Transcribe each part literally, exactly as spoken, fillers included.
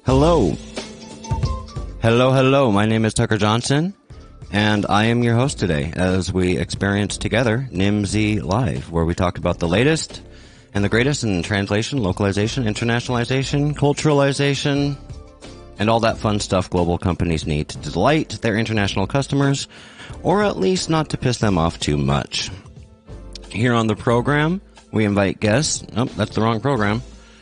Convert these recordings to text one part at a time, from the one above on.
Hello. Hello, hello. My name is Tucker Johnson, and I am your host today as we experience together Nimdzi Live, where we talk about the latest and the greatest in translation, localization, internationalization, culturalization, and all that fun stuff global companies need to delight their international customers, or at least not to piss them off too much. Here on the program, we invite guests. Oh, that's the wrong program.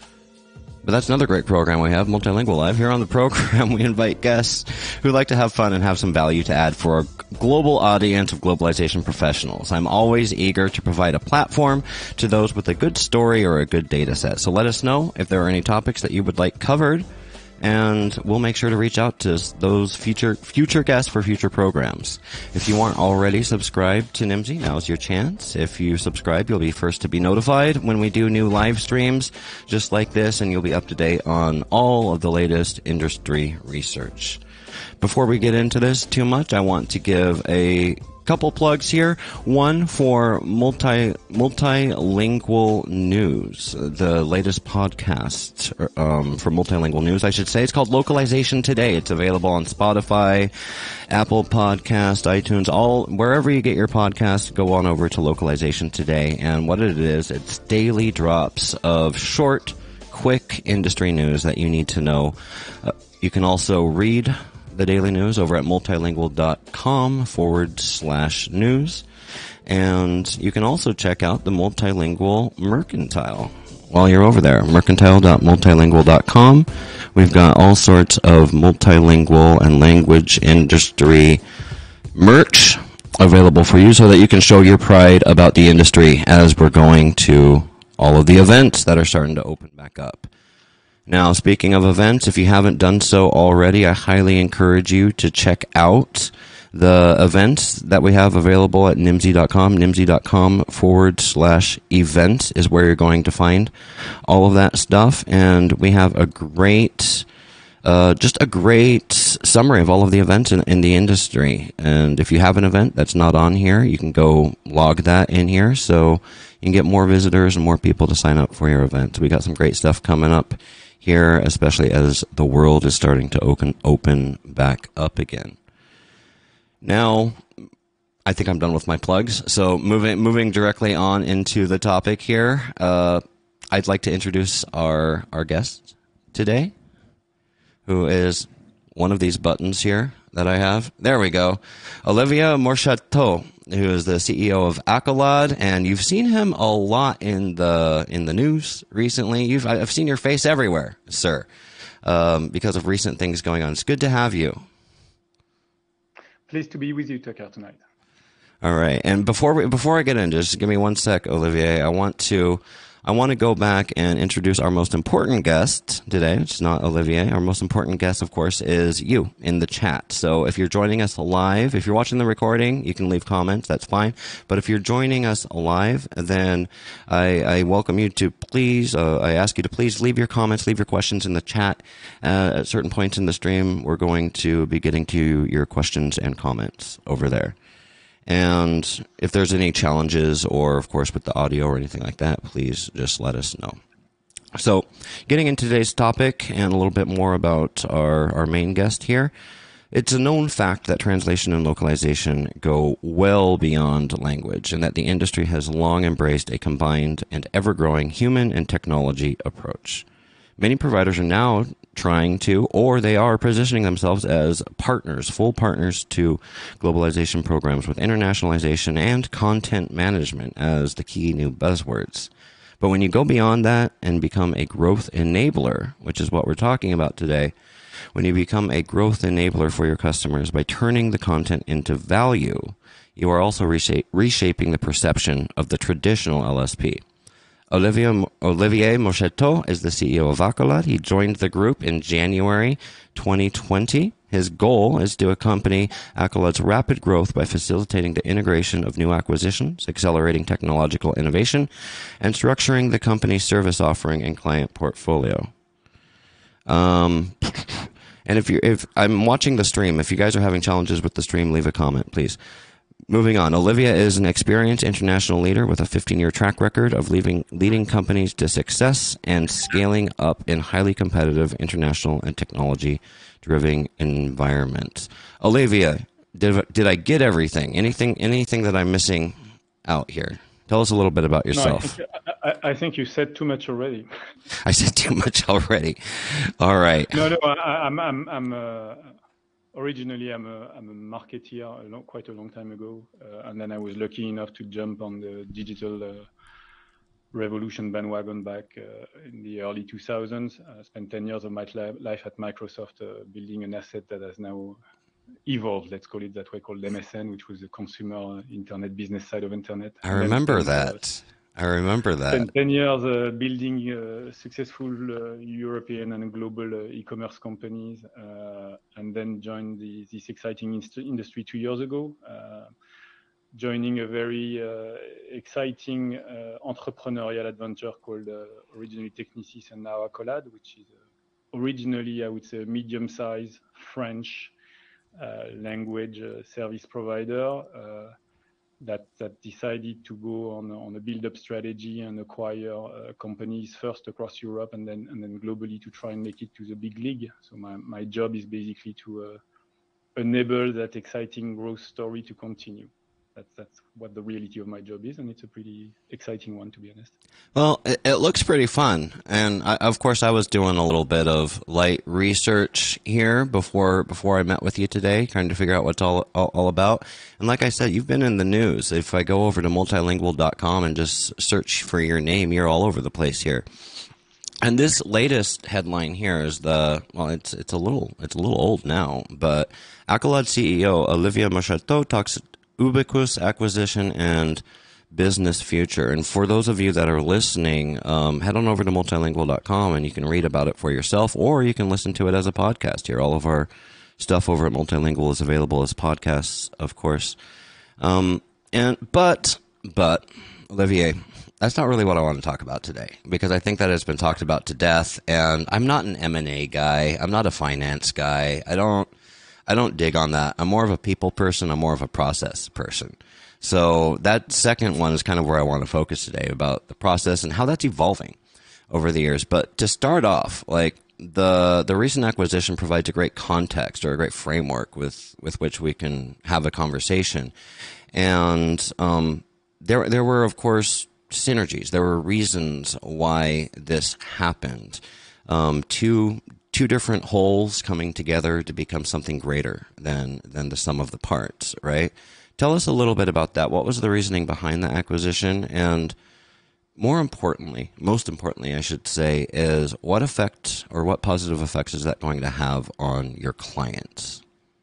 But that's another great program we have, Multilingual Live. Here on the program, we invite guests who like to have fun and have some value to add for a global audience of globalization professionals. I'm always eager to provide a platform to those with a good story or a good data set. So let us know if there are any topics that you would like covered, and we'll make sure to reach out to those future future guests for future programs. If you aren't already subscribed to Nimdzi, now's your chance. If you subscribe, you'll be first to be notified when we do new live streams just like this, and you'll be up to date on all of the latest industry research. Before we get into this too much, I want to give a couple plugs here. One for multi multilingual news, the latest podcast um, for multilingual news, I should say. It's called Localization Today. It's available on Spotify, Apple Podcast, iTunes, all wherever you get your podcast. Go on over to Localization Today, and what it is, it's daily drops of short, quick industry news that you need to know. Uh, you can also read the daily news over at multilingual.com forward slash news. And you can also check out the Multilingual Mercantile while you're over there. mercantile dot multilingual dot com. We've got all sorts of multilingual and language industry merch available for you so that you can show your pride about the industry as we're going to all of the events that are starting to open back up. Now, speaking of events, if you haven't done so already, I highly encourage you to check out the events that we have available at nimdzi dot com. nimdzi dot com forward slash event is where you're going to find all of that stuff. And we have a great, uh, just a great summary of all of the events in, in the industry. And if you have an event that's not on here, you can go log that in here so you can get more visitors and more people to sign up for your event. We got some great stuff coming up here, especially as the world is starting to open open back up again. Now, I think I'm done with my plugs. So moving moving directly on into the topic here, uh, I'd like to introduce our our guest today, who is one of these buttons here that I have. There we go. Olivier Morchateau, who is the C E O of Accolade, and you've seen him a lot in the in the news recently. You've I've seen your face everywhere, sir, um, because of recent things going on. It's good to have you. Pleased to be with you, Tucker, tonight. All right, and before we, before I get into, just give me one sec, Olivier. I want to. I want to go back and introduce our most important guest today, which is not Olivier. Our most important guest, of course, is you in the chat. So if you're joining us live, if you're watching the recording, you can leave comments. That's fine. But if you're joining us live, then I, I welcome you to please, uh, I ask you to please leave your comments, leave your questions in the chat. Uh, at certain points in the stream, we're going to be getting to your questions and comments over there. And if there's any challenges or, of course, with the audio or anything like that, please just let us know. So getting into today's topic and a little bit more about our, our main guest here, it's a known fact that translation and localization go well beyond language, and that the industry has long embraced a combined and ever-growing human and technology approach. Many providers are now trying to, or they are positioning themselves as partners, full partners to globalization programs with internationalization and content management as the key new buzzwords. But when you go beyond that and become a growth enabler, which is what we're talking about today, when you become a growth enabler for your customers by turning the content into value, you are also reshape, reshaping the perception of the traditional L S P. Olivier, Olivier Morchateau is the C E O of Accolade. He joined the group in January twenty twenty. His goal is to accompany Accolade's rapid growth by facilitating the integration of new acquisitions, accelerating technological innovation, and structuring the company's service offering and client portfolio. Um, and if you if I'm watching the stream, if you guys are having challenges with the stream, leave a comment, please. moving on. Olivia is an experienced international leader with a fifteen-year track record of leading, leading companies to success and scaling up in highly competitive international and technology-driven environments. Olivia, did, did I get everything? Anything anything that I'm missing out here? Tell us a little bit about yourself. No, I think, I, I think you said too much already. I said too much already. All right. No, no, I, I'm, I'm, I'm uh, originally I'm a, I'm a marketeer a long, quite a long time ago, uh, and then I was lucky enough to jump on the digital uh, revolution bandwagon back uh, in the early two thousands. I spent ten years of my life at Microsoft uh, building an asset that has now evolved, let's call it that way, called M S N, which was the consumer internet business side of internet. I And remember spent, that. Uh, I remember that. Spent ten years uh, building uh, successful uh, European and global uh, e-commerce companies, uh, and then joined the, this exciting industry two years ago, uh, joining a very uh, exciting uh, entrepreneurial adventure called uh, originally Technisys and now Accolade, which is uh, originally, I would say, a medium-sized French uh, language uh, service provider uh, that that decided to go on on a build-up strategy and acquire uh, companies first across Europe and then and then globally to try and make it to the big league. So my my job is basically to uh, enable that exciting growth story to continue. That's that's what the reality of my job is, and it's a pretty exciting one, to be honest. Well, it, it looks pretty fun, and I, of course, I was doing a little bit of light research here before before I met with you today, trying to figure out what's all all, all about. And like I said, you've been in the news. If I go over to multilingual dot com and just search for your name, you're all over the place here. And this latest headline here is the well, it's it's a little it's a little old now, but Accolade C E O Olivier Mouchateau talks Ubiquus acquisition and business future. And for those of you that are listening, um, head on over to multilingual dot com and you can read about it for yourself, or you can listen to it as a podcast here. All of our stuff over at Multilingual is available as podcasts, of course. Um, and but but Olivier, that's not really what I want to talk about today, because I think that has been talked about to death. And I'm not an M and A guy. I'm not a finance guy. I don't. I don't dig on that. I'm more of a people person. I'm more of a process person. So that second one is kind of where I want to focus today, about the process and how that's evolving over the years. But to start off, like the the recent acquisition provides a great context or a great framework with, with which we can have a conversation. And um, there there were, of course, synergies. There were reasons why this happened. Um, two two different wholes coming together to become something greater than than the sum of the parts, right? Tell us a little bit about that. What was the reasoning behind the acquisition? And more importantly, most importantly, I should say, is what effect or what positive effects is that going to have on your clients?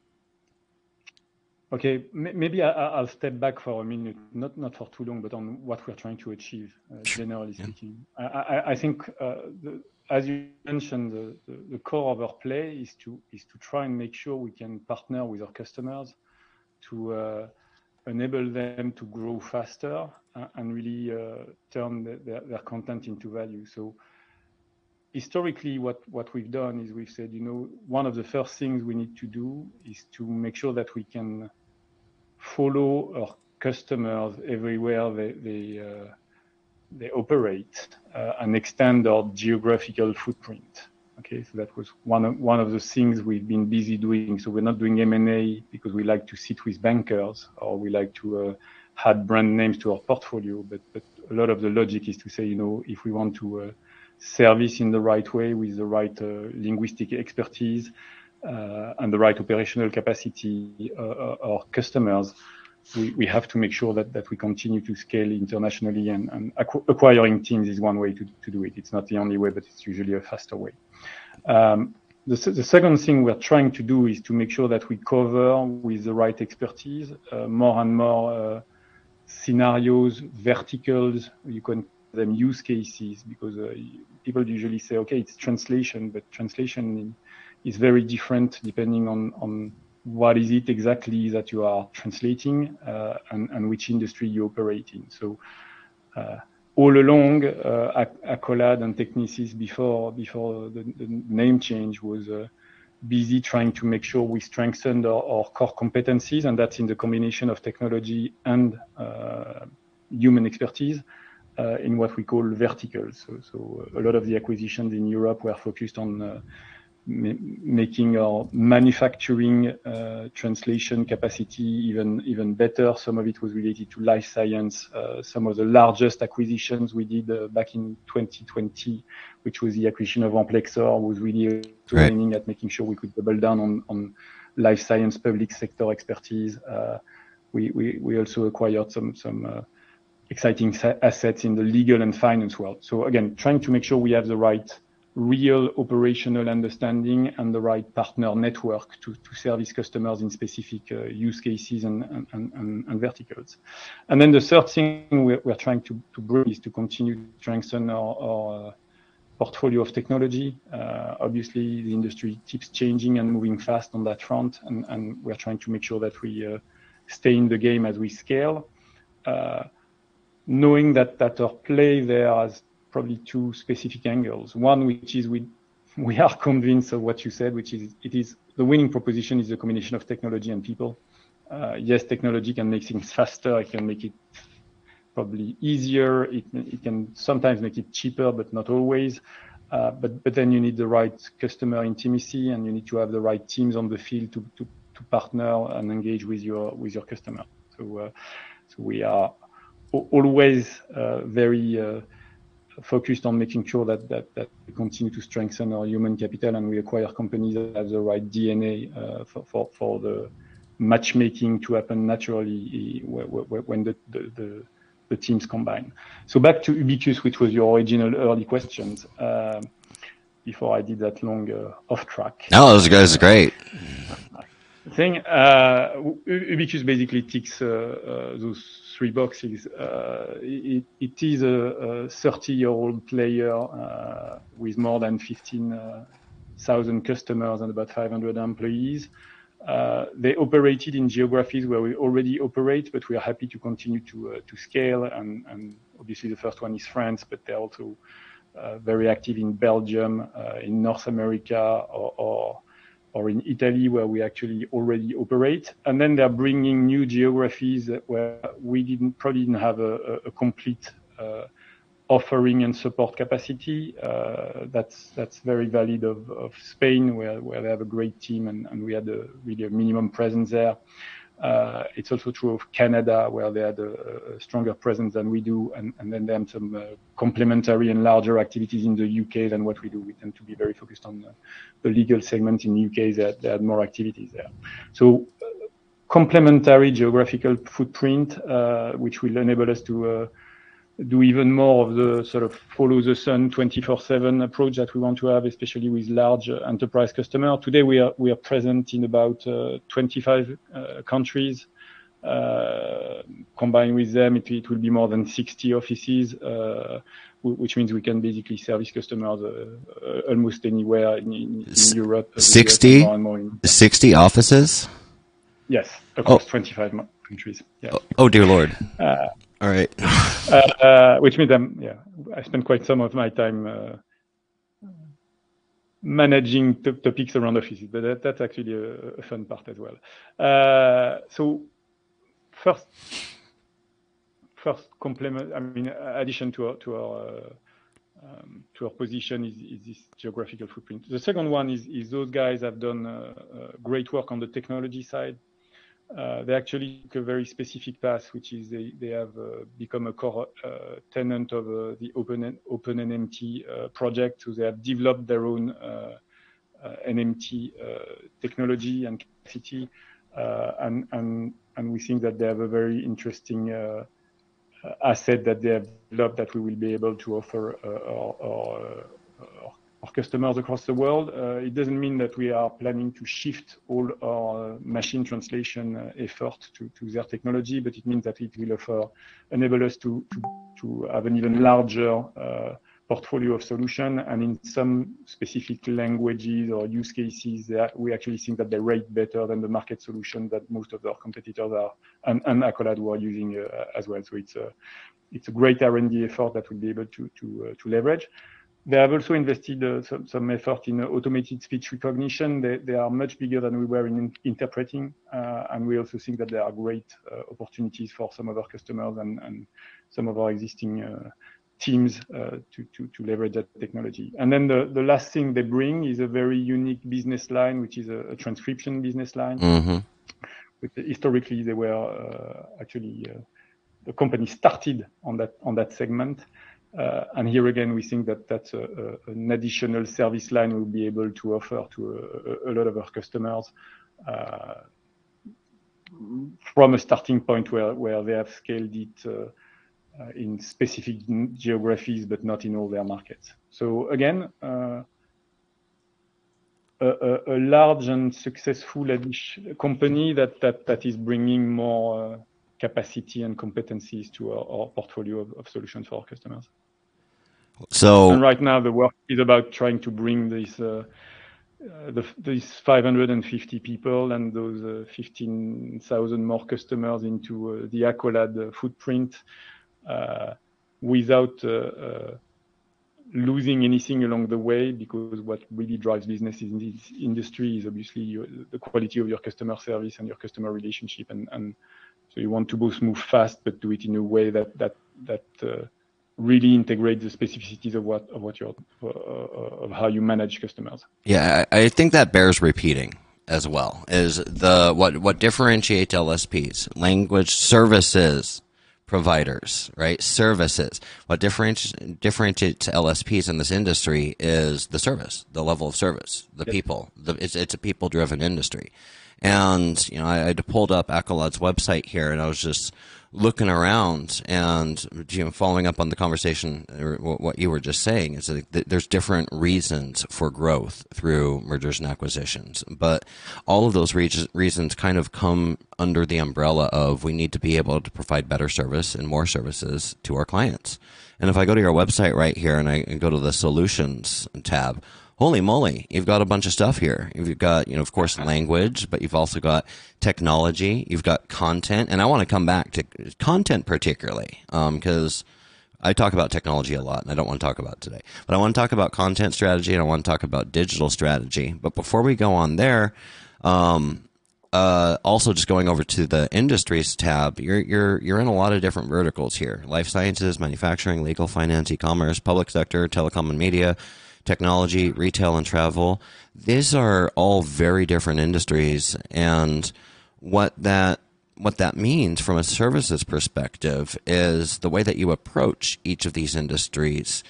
Okay, maybe I'll step back for a minute, not not for too long, but on what we're trying to achieve, uh, generally yeah. speaking. I, I, I think uh, the as you mentioned, the, the, the core of our play is to is to try and make sure we can partner with our customers to uh, enable them to grow faster uh, and really uh, turn the, their, their content into value. So historically, what, what we've done is we've said, you know, one of the first things we need to do is to make sure that we can follow our customers everywhere they, they uh, they operate uh, and extend our geographical footprint. Okay, so that was one of, one of the things we've been busy doing. So we're not doing M and A because we like to sit with bankers or we like to uh, add brand names to our portfolio. But, but a lot of the logic is to say, you know, if we want to uh, service in the right way with the right uh, linguistic expertise uh, and the right operational capacity, uh, our customers, We, we have to make sure that, that we continue to scale internationally, and, and acqu- acquiring teams is one way to, to do it. It's not the only way, but it's usually a faster way. Um, the, the second thing we're trying to do is to make sure that we cover with the right expertise uh, more and more uh, scenarios, verticals, you can call them use cases, because uh, people usually say, okay, it's translation, but translation is very different depending on, on what is it exactly that you are translating uh, and, and which industry you operate in. So uh, all along, uh, Accolade and Technisys before before the, the name change was uh, busy trying to make sure we strengthen our, our core competencies, and that's in the combination of technology and uh, human expertise uh, in what we call verticals. So, so a lot of the acquisitions in Europe were focused on uh, ma making our manufacturing uh, translation capacity even even better. Some of it was related to life science. Uh, some of the largest acquisitions we did uh, back in twenty twenty, which was the acquisition of Amplexor, was really Right. aiming at making sure we could double down on, on life science public sector expertise. Uh, we, we we also acquired some some uh, exciting assets in the legal and finance world. So again, trying to make sure we have the right real operational understanding and the right partner network to, to service customers in specific uh, use cases and, and, and, and verticals. And then the third thing we're, we're trying to, to bring is to continue to strengthen our, our uh, portfolio of technology. Uh, obviously, the industry keeps changing and moving fast on that front, and, and we're trying to make sure that we uh, stay in the game as we scale, uh, knowing that, that our play there has probably two specific angles. One, which is we we are convinced of what you said, which is it is the winning proposition is a combination of technology and people. Uh, yes, technology can make things faster. It can make it probably easier. It it can sometimes make it cheaper, but not always. Uh, but but then you need the right customer intimacy, and you need to have the right teams on the field to to, to partner and engage with your with your customer. So uh, so we are always uh, very uh, focused on making sure that, that that we continue to strengthen our human capital, and we acquire companies that have the right D N A uh, for, for for the matchmaking to happen naturally when the the, the the teams combine. So back to Ubiquus, which was your original early questions. Uh, before I did that long uh, off track. No, those guys are great. Thing uh, Ubiquus basically ticks uh, uh, those three boxes. Uh, it, it is a thirty-year-old player uh, with more than fifteen thousand customers and about five hundred employees. Uh, they operated in geographies where we already operate, but we are happy to continue to uh, to scale. And, and obviously, the first one is France, but they're also uh, very active in Belgium, uh, in North America, or, or or in Italy, where we actually already operate. And then they're bringing new geographies where we didn't probably didn't have a, a complete uh, offering and support capacity. Uh, that's that's very valid of, of Spain, where, where they have a great team, and, and we had a really a minimum presence there. Uh, it's also true of Canada, where they had a, a stronger presence than we do, and, and then they have some uh, complementary and larger activities in the U K than what we do. We tend to be very focused on the, the legal segment in the U K. They, they had more activities there. So uh, complementary geographical footprint, uh, which will enable us to uh, do even more of the sort of follow the sun twenty-four seven approach that we want to have, especially with large uh, enterprise customers. Today we are we are present in about uh, twenty-five uh, countries. Uh, combined with them, it, it will be more than sixty offices, uh, which means we can basically service customers uh, uh, almost anywhere in, in, in Europe. sixty, more and more in, sixty offices? Yes, across oh. twenty-five countries. Yeah. Oh, oh dear Lord. Uh, All right. uh, uh, which means I'm, yeah, I spend quite some of my time uh, managing t- topics around offices, but that, that's actually a, a fun part as well. Uh, so first, first complement, I mean, addition to our to our uh, um, to our position is, is this geographical footprint. The second one is is those guys have done uh, uh, great work on the technology side. Uh, they actually took a very specific path, which is they, they have uh, become a core uh, tenant of uh, the Open OpenNMT uh, project. So they have developed their own uh, uh, N M T uh, technology and capacity, uh, and and and we think that they have a very interesting uh, asset that they have developed that we will be able to offer uh, our, our, our our customers across the world. Uh, it doesn't mean that we are planning to shift all our machine translation uh, effort to, to their technology, but it means that it will offer, enable us to, to, to have an even larger uh, portfolio of solution. And in some specific languages or use cases, are, we actually think that they rate better than the market solution that most of our competitors are, and, and Accolade were using uh, as well. So it's a, it's a great R and D effort that we'll be able to, to, uh, to leverage. they have also invested uh, some, some effort in uh, automated speech recognition. They, they are much bigger than we were in, in interpreting. Uh, and we also think that there are great uh, opportunities for some of our customers and, and some of our existing uh, teams uh, to, to, to leverage that technology. And then the, the last thing they bring is a very unique business line, which is a, a transcription business line. Mm-hmm. Historically, they were uh, actually uh, the company started on that on that segment, uh, and here again we think that that's a, a, an additional service line we'll be able to offer to a, a lot of our customers uh, from a starting point where where they have scaled it uh, uh, in specific geographies, but not in all their markets. So again. Uh, A, a large and successful company that, that, that is bringing more uh, capacity and competencies to our, our portfolio of, of solutions for our customers. So, and right now the work is about trying to bring this, uh, uh, the, these five hundred fifty people and those uh, fifteen thousand more customers into uh, the Accolade uh, footprint uh, without uh, uh, losing anything along the way, because what really drives business in this industry is obviously your, the quality of your customer service and your customer relationship, and, and so you want to both move fast but do it in a way that that that uh, really integrates the specificities of what of what you're uh, of how you manage customers. Yeah, I, I think that bears repeating as well. Is the what what differentiates L S Ps, language services providers, right? Services. What differentiates differentiates L S Ps in this industry is the service, the level of service, the yep. people. The, it's it's a people-driven industry, and you know I, I pulled up Accolade's website here, and I was just looking around, and you know, following up on the conversation or what you were just saying is that there's different reasons for growth through mergers and acquisitions, but all of those re- reasons kind of come under the umbrella of we need to be able to provide better service and more services to our clients. And if I go to your website right here and I go to the solutions tab, holy moly, you've got a bunch of stuff here. You've got, you know, of course, language, but you've also got technology, you've got content, and I want to come back to content particularly, because um, I talk about technology a lot, and I don't want to talk about it today. But I want to talk about content strategy, and I want to talk about digital strategy. But before we go on there, um, uh, also just going over to the industries tab, you're you're you're in a lot of different verticals here: life sciences, manufacturing, legal, finance, e-commerce, public sector, telecom and media, technology, retail, and travel. These are all very different industries, and what that what that means from a services perspective is the way that you approach each of these industries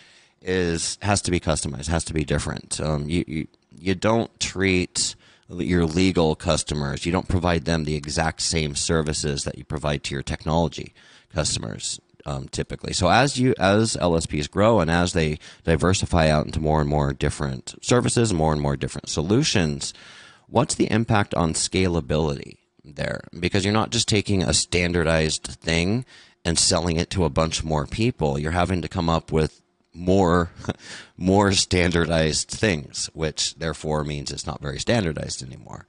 is has to be customized, has to be different. Um, you, you you don't treat your legal customers, you don't provide them the exact same services that you provide to your technology customers. Um, typically. So as you as L S Ps grow and as they diversify out into more and more different services and more and more different solutions, what's the impact on scalability there? Because you're not just taking a standardized thing and selling it to a bunch more people. You're having to come up with more more standardized things, which therefore means it's not very standardized anymore.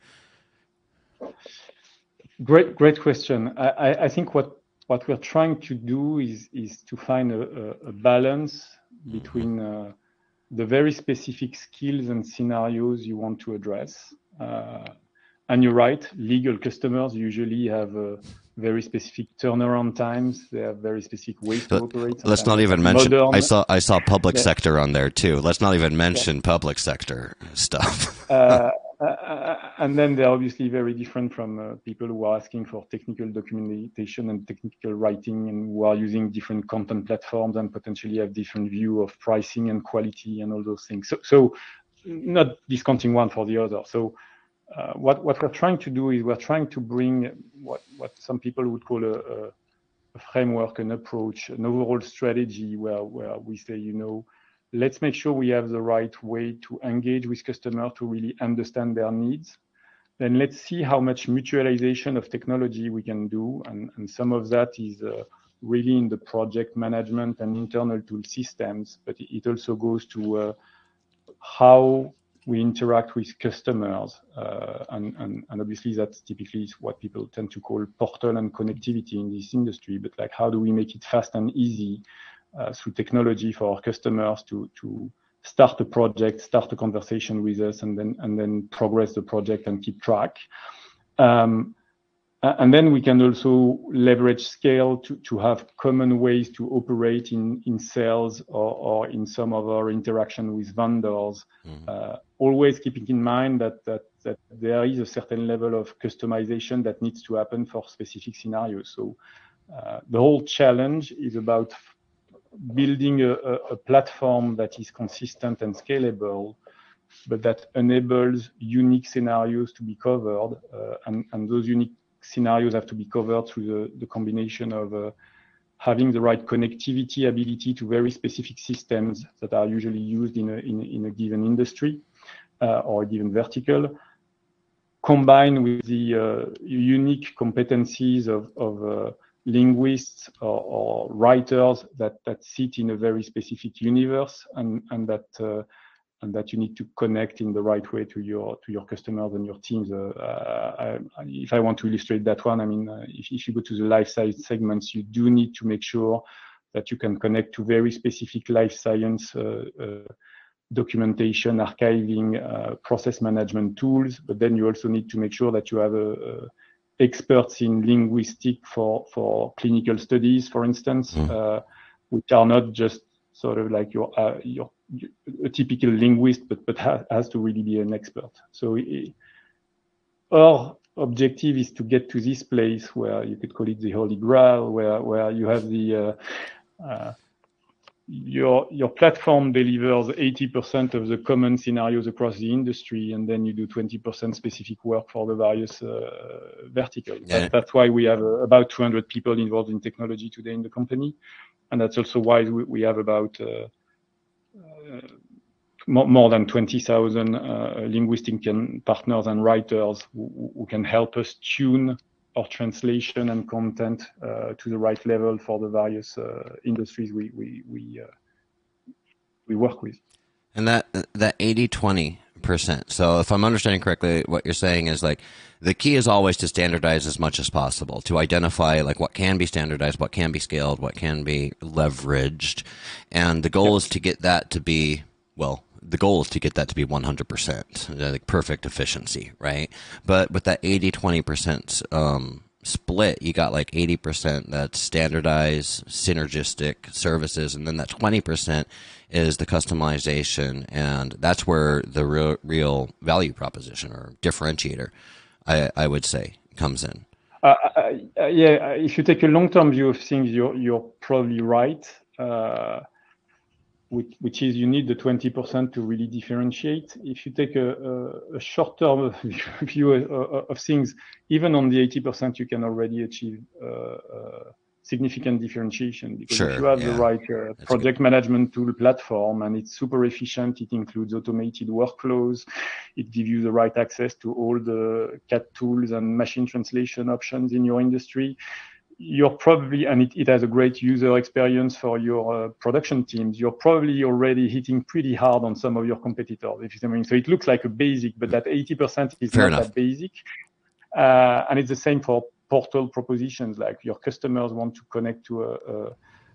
Great, great question. I, I, I think what What we're trying to do is, is to find a, a, a balance between uh, the very specific skills and scenarios you want to address. Uh, and you're right, legal customers usually have uh, very specific turnaround times. They have very specific ways to operate. Let's not even mention, modern. I saw I saw public yeah. sector on there too. Let's not even mention yeah. public sector stuff. uh, Uh, and then they're obviously very different from uh, people who are asking for technical documentation and technical writing, and who are using different content platforms and potentially have different view of pricing and quality and all those things. So, so not discounting one for the other. So uh, what, what we're trying to do is we're trying to bring what, what some people would call a, a framework, an approach, an overall strategy where, where we say, you know, let's make sure we have the right way to engage with customers to really understand their needs. Then let's see how much mutualization of technology we can do. And, and some of that is uh, really in the project management and internal tool systems, but it also goes to uh, how we interact with customers. Uh, and, and, and obviously that's typically what people tend to call portal and connectivity in this industry, but like how do we make it fast and easy Uh, through technology for our customers to to start a project, start a conversation with us, and then and then progress the project and keep track. Um, and then we can also leverage scale to, to have common ways to operate in, in sales or, or in some of our interaction with vendors. Mm-hmm. uh, always keeping in mind that, that that there is a certain level of customization that needs to happen for specific scenarios. So uh, the whole challenge is about building a, a, a platform that is consistent and scalable, but that enables unique scenarios to be covered, uh, and, and those unique scenarios have to be covered through the, the combination of uh, having the right connectivity ability to very specific systems that are usually used in a, in, in a given industry uh, or a given vertical, combined with the uh, unique competencies of, of uh, linguists or, or writers that, that sit in a very specific universe, and, and that uh, and that you need to connect in the right way to your to your customers and your teams. Uh, I, I, if I want to illustrate that one, I mean, uh, if, if you go to the life science segments, you do need to make sure that you can connect to very specific life science uh, uh, documentation, archiving, uh, process management tools. But then you also need to make sure that you have a, a experts in linguistic for for clinical studies, for instance, mm. uh, which are not just sort of like your uh, your a typical linguist, but but ha has to really be an expert. So it, our objective is to get to this place where you could call it the Holy Grail, where where you have the uh, uh, your your platform delivers eighty percent of the common scenarios across the industry, and then you do twenty percent specific work for the various uh, verticals. Yeah. That, that's why we have uh, about two hundred people involved in technology today in the company, and that's also why we, we have about uh, uh, more, more than twenty thousand uh, linguistic and partners and writers who, who can help us tune our translation and content uh, to the right level for the various uh, industries we we we uh, we work with. And that that eighty twenty percent. So if I'm understanding correctly, what you're saying is like the key is always to standardize as much as possible, to identify like what can be standardized, what can be scaled, what can be leveraged, and the goal yep. is to get that to be well. The goal is to get that to be one hundred percent, like perfect efficiency, right? But with that eighty twenty percent um, split, you got like eighty percent that's standardized, synergistic services, and then that twenty percent is the customization, and that's where the real, real value proposition or differentiator, I, I would say, comes in. Uh, uh, yeah, if you take a long-term view of things, you're, you're probably right. Uh, Which, which is you need the twenty percent to really differentiate. If you take a, a, a short-term view of, of things, even on the eighty percent, you can already achieve uh, uh, significant differentiation, because sure, if you have yeah. the right uh, project good. management tool platform and it's super efficient, it includes automated workflows, it gives you the right access to all the C A T tools and machine translation options in your industry. You're probably, and it, it has a great user experience for your uh, production teams, you're probably already hitting pretty hard on some of your competitors. If you mean. So it looks like a basic, but that eighty percent is Fair not enough. that basic. Uh, and it's the same for portal propositions, like your customers want to connect to a, a,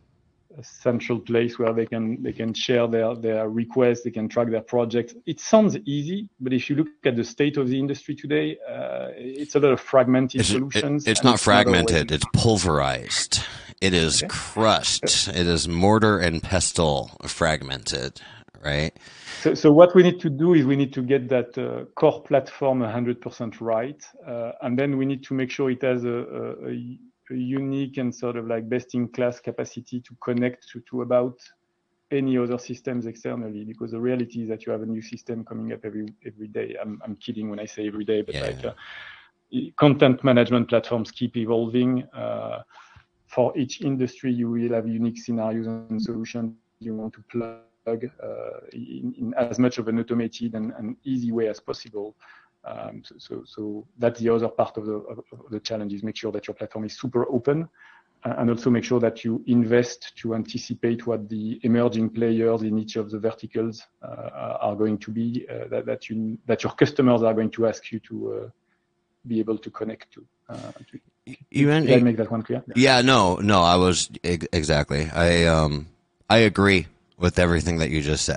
a central place where they can they can share their, their requests, they can track their projects. It sounds easy, but if you look at the state of the industry today, uh, it's a lot of fragmented it's, solutions. It, it's not it's fragmented, it's pulverized. It is okay. crushed. It is mortar and pestle fragmented, right? So, so what we need to do is we need to get that uh, core platform one hundred percent right, uh, and then we need to make sure it has a, a, a a unique and sort of like best-in-class capacity to connect to, to about any other systems externally, because the reality is that you have a new system coming up every every day. I'm, I'm kidding when I say every day, but yeah. like uh, content management platforms keep evolving. Uh, for each industry, you will have unique scenarios and solutions you want to plug uh, in, in as much of an automated and, and easy way as possible. Um, so, so, so that's the other part of the, of, of the challenge, is make sure that your platform is super open, uh, and also make sure that you invest to anticipate what the emerging players in each of the verticals uh, are going to be, uh, that, that, you, that your customers are going to ask you to uh, be able to connect to. Uh, to you Did I make that one clear? Yeah, yeah no, no, I was exactly. I um, I agree with everything that you just said.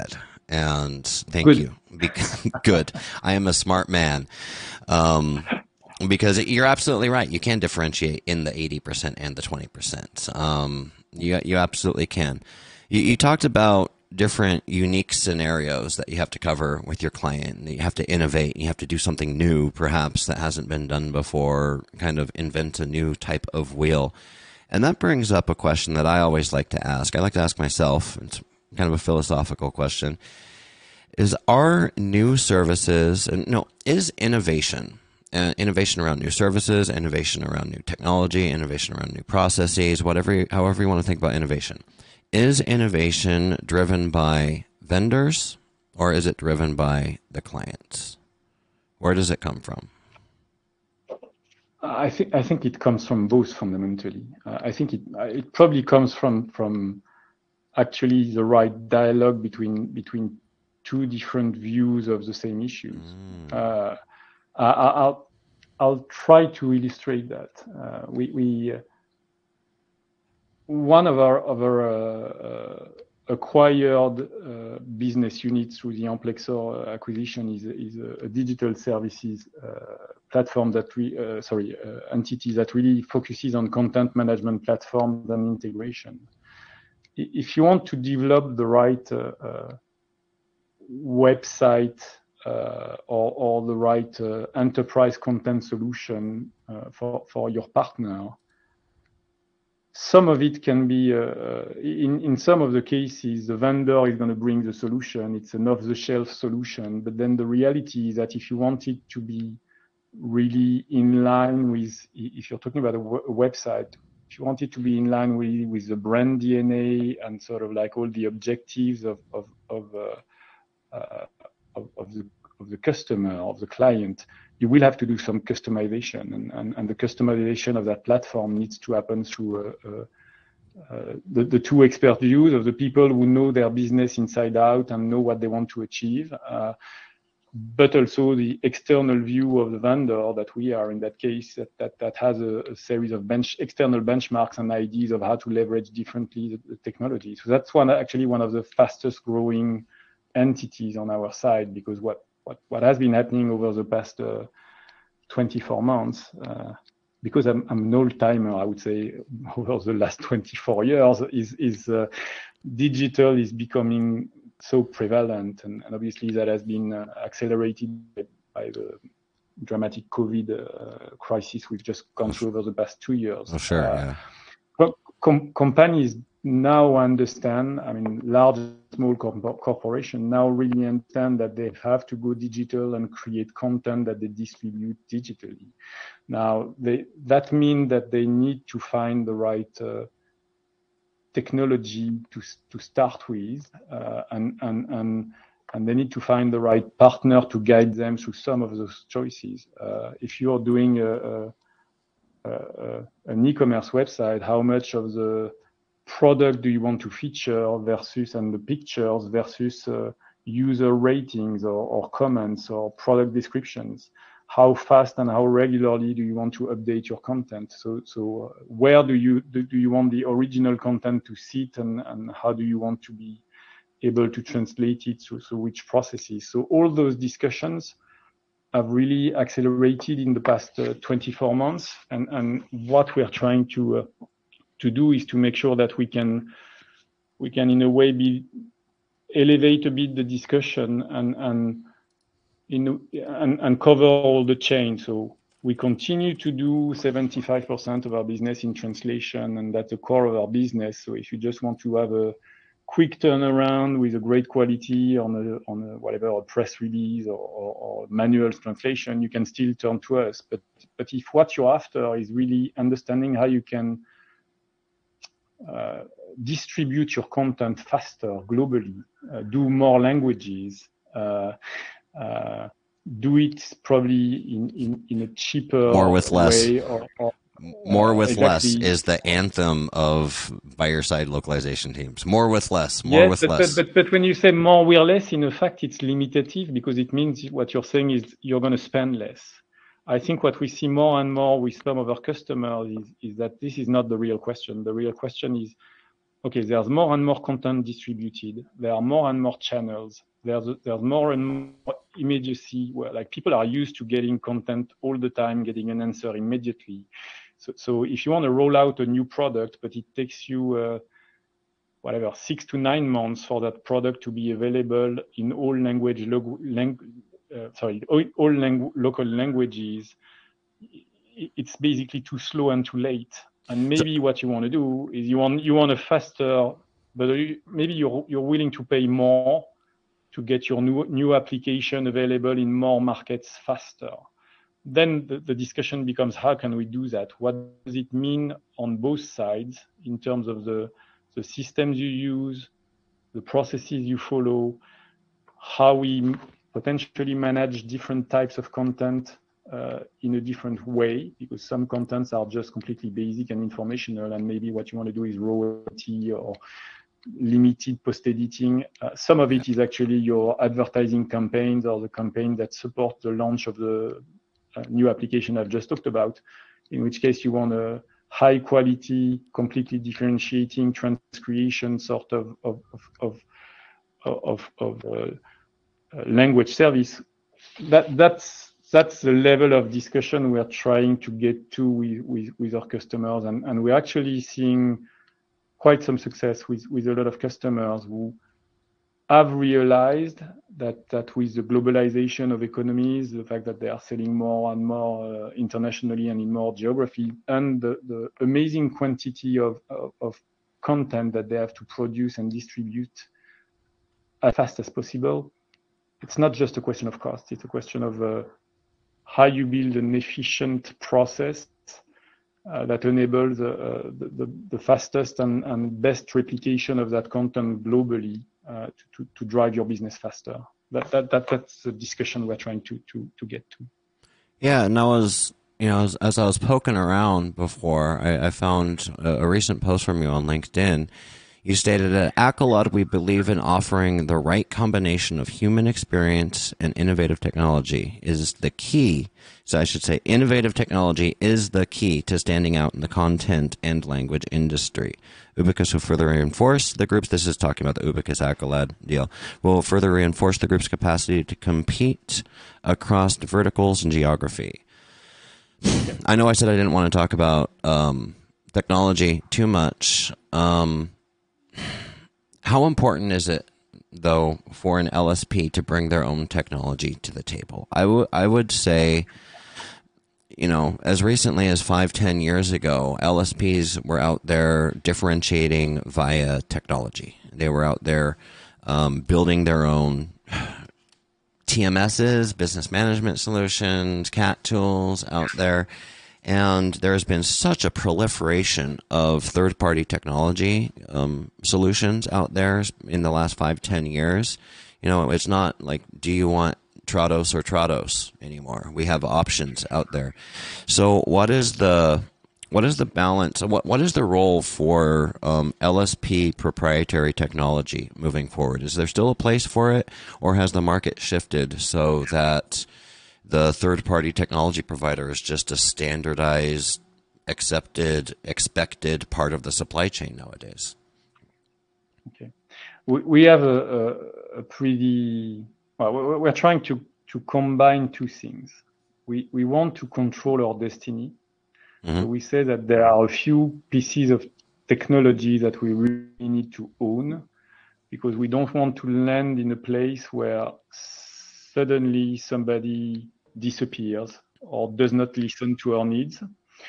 And thank Good. you. Good. I am a smart man. Um, because you're absolutely right. You can differentiate in the eighty percent and the twenty percent. Um, you, you absolutely can. You, you talked about different unique scenarios that you have to cover with your client. You have to innovate. You have to do something new, perhaps, that hasn't been done before, kind of invent a new type of wheel. And that brings up a question that I always like to ask. I like to ask myself. It's kind of a philosophical question. Is are new services, and no, is innovation, uh, innovation around new services, innovation around new technology, innovation around new processes, whatever, you, however you want to think about innovation, is innovation driven by vendors or is it driven by the clients? Where does it come from? I think I think it comes from both fundamentally. Uh, I think it it probably comes from from actually the right dialogue between between two different views of the same issues. Mm. Uh, I, I'll I'll try to illustrate that. Uh, we we uh, one of our of our uh, uh, acquired uh, business units through the Amplexor acquisition is is a, a digital services uh, platform that we uh, sorry uh, entity that really focuses on content management platforms and integration. If you want to develop the right uh, uh, website uh, or, or the right uh, enterprise content solution uh, for, for your partner, some of it can be, uh, in, in some of the cases, the vendor is going to bring the solution. It's an off-the-shelf solution. But then the reality is that if you want it to be really in line with, if you're talking about a, w- a website, if you want it to be in line with, with the brand D N A and sort of like all the objectives of of of, uh, uh, of, of the of the customer, of the client, you will have to do some customization, and, and, and the customization of that platform needs to happen through uh, uh, uh, the, the two expert views of the people who know their business inside out and know what they want to achieve. Uh, but also the external view of the vendor that we are in that case that that, that has a, a series of bench external benchmarks and ideas of how to leverage differently the, the technology. So that's one actually one of the fastest growing entities on our side, because what what, what has been happening over the past uh, twenty-four months, uh, because I'm, I'm an old timer, I would say over the last twenty-four years, is is uh, digital is becoming so prevalent, and, and obviously that has been uh, accelerated by, by the dramatic COVID uh, crisis we've just gone through over the past two years. Oh, sure, uh, yeah. Com- companies now understand, I mean, large, small corp- corporations now really understand that they have to go digital and create content that they distribute digitally. Now, they, that means that they need to find the right uh, technology to to start with, uh, and and and and they need to find the right partner to guide them through some of those choices. Uh, if you're doing a, a, a, an e-commerce website, how much of the product do you want to feature versus and the pictures versus uh, user ratings or, or comments or product descriptions? How fast and how regularly do you want to update your content? So, so uh, where do you do, do you want the original content to sit, and, and how do you want to be able to translate it through, through which processes? So all those discussions have really accelerated in the past uh, twenty-four months, and, and what we are trying to uh, to do is to make sure that we can we can in a way be elevate a bit the discussion and and in and, and cover all the chain. So we continue to do seventy-five percent of our business in translation, and that's the core of our business. So if you just want to have a quick turnaround with a great quality on a on a, whatever, a press release or, or, or manual translation, you can still turn to us. But but if what you're after is really understanding how you can uh, distribute your content faster globally, uh, do more languages, uh, uh, do it probably in, in, in a cheaper more with less. way, or, or more with uh, less exactly. is the anthem of buyer-side localization teams. More with less, more yes, with but, less. But, but, but when you say more with less, in fact, it's limitative, because it means what you're saying is you're going to spend less. I think what we see more and more with some of our customers is, is that this is not the real question. The real question is, okay, there's more and more content distributed. There are more and more channels. there's there's more and more immediacy where like people are used to getting content all the time, getting an answer immediately. So, so if you want to roll out a new product, but it takes you uh, whatever six to nine months for that product to be available in all language lang uh, sorry all, all langu local languages, it's basically too slow and too late. And maybe what you want to do is you want you want a faster, but maybe you're you're willing to pay more to get your new new application available in more markets faster. Then the, the discussion becomes, how can we do that? What does it mean on both sides in terms of the the systems you use, the processes you follow, how we potentially manage different types of content uh, in a different way, because some contents are just completely basic and informational, and maybe what you want to do is royalty or limited post-editing. Uh, some of it is actually your advertising campaigns or the campaign that support the launch of the uh, new application I've just talked about, in which case you want a high quality, completely differentiating transcreation sort of of of of, of, of uh, uh, language service. That that's that's the level of discussion we are trying to get to with with, with our customers, and and we're actually seeing quite some success with with a lot of customers who have realized that that with the globalization of economies, the fact that they are selling more and more uh, internationally and in more geography, and the, the amazing quantity of, of, of content that they have to produce and distribute as fast as possible, it's not just a question of cost. It's a question of uh, how you build an efficient process uh, that enables uh, the, the, the fastest and, and best replication of that content globally. Uh, to, to, to drive your business faster. That, that that that's the discussion we're trying to to to get to. Yeah, and I was, you know, as, as I was poking around before, I, I found a, a recent post from you on LinkedIn. You stated, at Accolade, we believe in offering the right combination of human experience and innovative technology is the key. So I should say innovative technology is the key to standing out in the content and language industry. Ubicus will further reinforce the group's, this is talking about the Ubicus Accolade deal, will further reinforce the group's capacity to compete across verticals and geography. I know I said I didn't want to talk about um, technology too much. Um, How important is it, though, for an L S P to bring their own technology to the table? I, w I would say, you know, as recently as five, ten years ago, L S Ps were out there differentiating via technology. They were out there um, building their own T M Ss, business management solutions, C A T tools out there. And there has been such a proliferation of third-party technology um, solutions out there in the last five, ten years. You know, it's not like, do you want Trados or Trados anymore? We have options out there. So, what is the what is the balance? What what is the role for um, L S P proprietary technology moving forward? Is there still a place for it, or has the market shifted so that the third-party technology provider is just a standardized, accepted, expected part of the supply chain nowadays? Okay, we, we have a, a, a pretty, well, we're trying to, to combine two things. We, we want to control our destiny. Mm-hmm. So we say that there are a few pieces of technology that we really need to own, because we don't want to land in a place where suddenly somebody disappears or does not listen to our needs,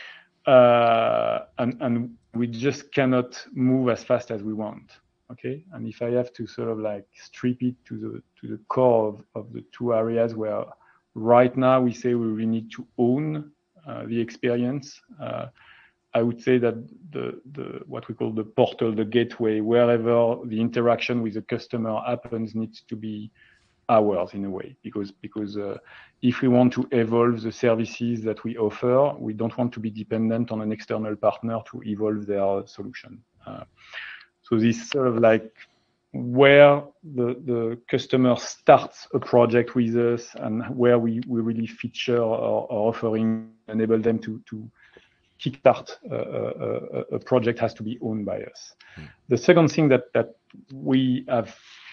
uh, and, and we just cannot move as fast as we want. Okay, and if I have to sort of like strip it to the to the core of, of the two areas where right now we say we really need to own uh, the experience, uh, I would say that the the what we call the portal, the gateway, wherever the interaction with the customer happens, needs to be ours in a way, because because uh, if we want to evolve the services that we offer, we don't want to be dependent on an external partner to evolve their solution. Uh, so this sort of like where the the customer starts a project with us and where we we really feature our, our offering, enable them to to kickstart a, a, a project has to be owned by us. Mm. The second thing that that we have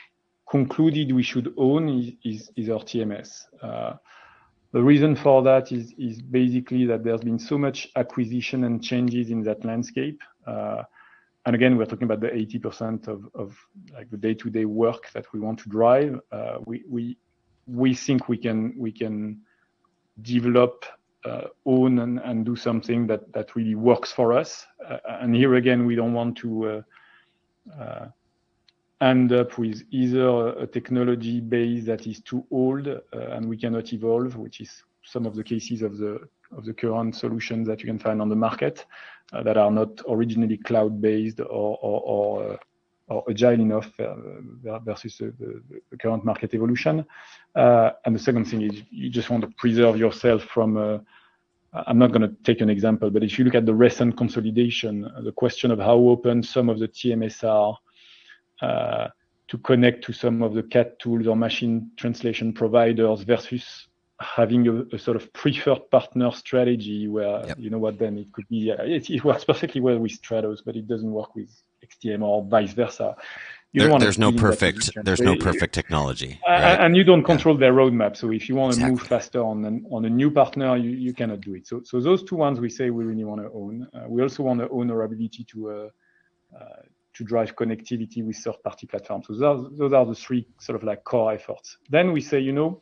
concluded we should own is, is, is our T M S. Uh, the reason for that is, is basically that there's been so much acquisition and changes in that landscape. Uh, and again, we're talking about the eighty percent of, of like the day-to-day work that we want to drive. Uh, we, we, we think we can, we can develop, uh, own and, and do something that, that really works for us. Uh, and here again, we don't want to, uh, uh, end up with either a technology base that is too old uh, and we cannot evolve, which is some of the cases of the of the current solutions that you can find on the market uh, that are not originally cloud-based or or, or, uh, or agile enough uh, versus the, the, the current market evolution. Uh, and the second thing is you just want to preserve yourself from. Uh, I'm not going to take an example, but if you look at the recent consolidation, uh, the question of how open some of the T M S are. Uh, to connect to some of the C A T tools or machine translation providers versus having a, a sort of preferred partner strategy where, yep. you know what, then it could be, uh, it, it works perfectly well with Stratos, but it doesn't work with X T M or vice versa. You there, there's no perfect, there's no perfect technology. Right? And you don't control yeah. their roadmap. So if you want to exactly. move faster on an, on a new partner, you, you cannot do it. So, so those two ones we say we really want to own. Uh, we also want to own our ability to, uh, uh, to drive connectivity with third-party platforms. So those are, those are the three sort of like core efforts. Then we say, you know,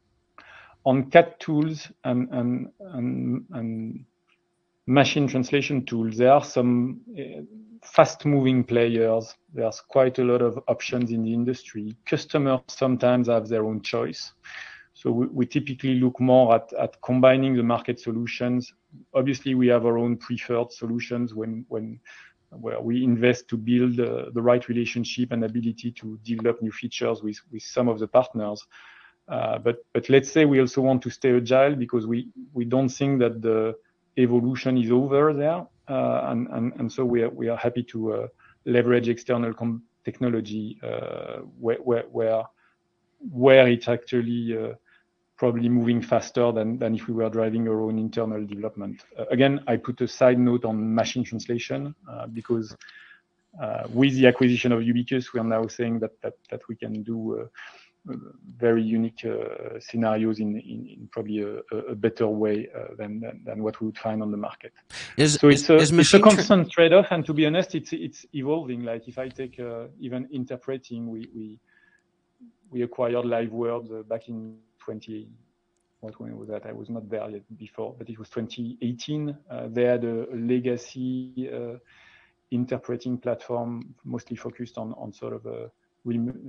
on C A T tools and, and, and, and machine translation tools, there are some uh, fast-moving players. There's quite a lot of options in the industry. Customers sometimes have their own choice. So we, we typically look more at, at combining the market solutions. Obviously, we have our own preferred solutions when, when where we invest to build uh, the right relationship and ability to develop new features with, with some of the partners. Uh, but, but let's say we also want to stay agile because we, we don't think that the evolution is over there. Uh, and, and, and so we are, we are happy to uh, leverage external com- technology uh, where, where, where, where it's actually uh, probably moving faster than, than if we were driving our own internal development. Uh, again, I put a side note on machine translation uh, because uh, with the acquisition of Ubicus, we are now saying that that, that we can do uh, very unique uh, scenarios in, in, in probably a, a better way uh, than, than than what we would find on the market. Is, so it's, is, a, is it's a constant tra- trade-off, and to be honest, it's it's evolving. Like if I take uh, even interpreting, we we we acquired LiveWords uh, back in twenty. What when was that? I was not there yet before, but it was twenty eighteen. Uh, they had a, a legacy uh, interpreting platform, mostly focused on on sort of a remote,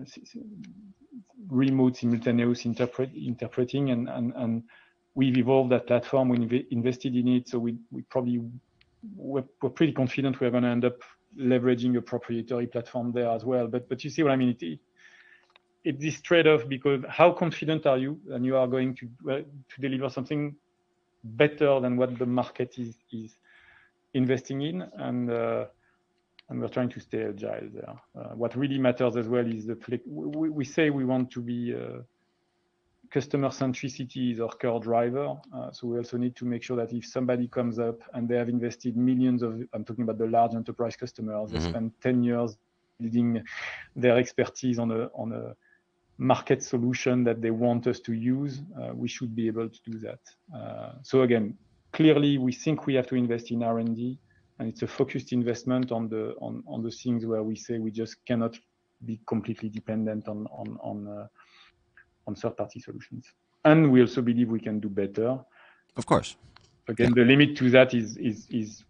remote simultaneous interpret, interpreting, and, and and we've evolved that platform. We inv- invested in it, so we we probably we're, we're pretty confident we're going to end up leveraging a proprietary platform there as well. But but you see what I mean? It, it, It's this trade-off because how confident are you and you are going to uh, to deliver something better than what the market is is investing in, and uh, and we're trying to stay agile there. Uh, what really matters as well is the we, we say we want to be uh, customer centricity is our core driver. Uh, so we also need to make sure that if somebody comes up and they have invested millions of, I'm talking about the large enterprise customers, mm-hmm. they spend ten years building their expertise on a on a market solution that they want us to use, uh, we should be able to do that. Uh, so again, clearly we think we have to invest in R and D, and it's a focused investment on the on, on the things where we say we just cannot be completely dependent on on on, uh, on third-party solutions. And we also believe we can do better. Of course. Again, yeah. The limit to that is is is.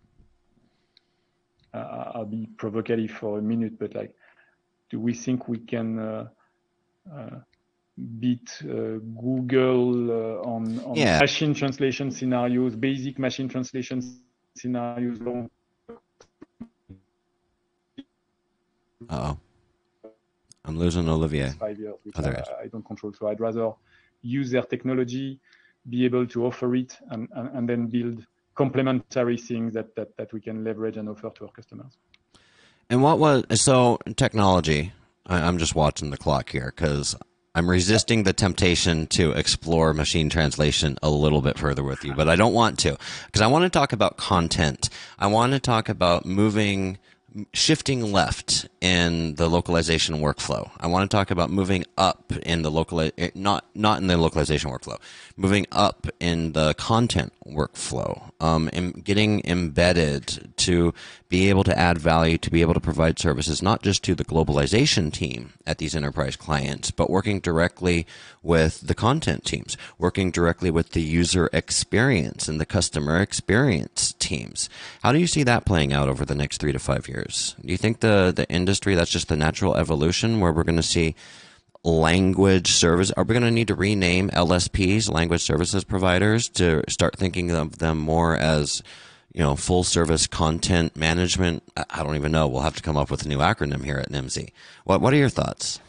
Uh, I'll be provocative for a minute, but like, do we think we can? Uh, Uh, beat uh, Google uh, on, on yeah. machine translation scenarios, basic machine translation scenarios. Uh-oh. I'm losing Olivier. Five years, which oh, I, I don't control. So I'd rather use their technology, be able to offer it, and, and, and then build complementary things that, that, that we can leverage and offer to our customers. And what was, so technology, I'm just watching the clock here because I'm resisting the temptation to explore machine translation a little bit further with you, but I don't want to because I want to talk about content. I want to talk about moving shifting left in the localization workflow. I want to talk about moving up in the local, not not in the localization workflow, moving up in the content workflow, um, and getting embedded to be able to add value, to be able to provide services not just to the globalization team at these enterprise clients, but working directly with the content teams, working directly with the user experience and the customer experience teams. How do you see that playing out over the next three to five years? Do you think the, the industry, that's just the natural evolution where we're going to see language service? Are we going to need to rename L S Ps, language services providers, to start thinking of them more as, you know, full service content management? I don't even know. We'll have to come up with a new acronym here at N I M S I. What What are your thoughts?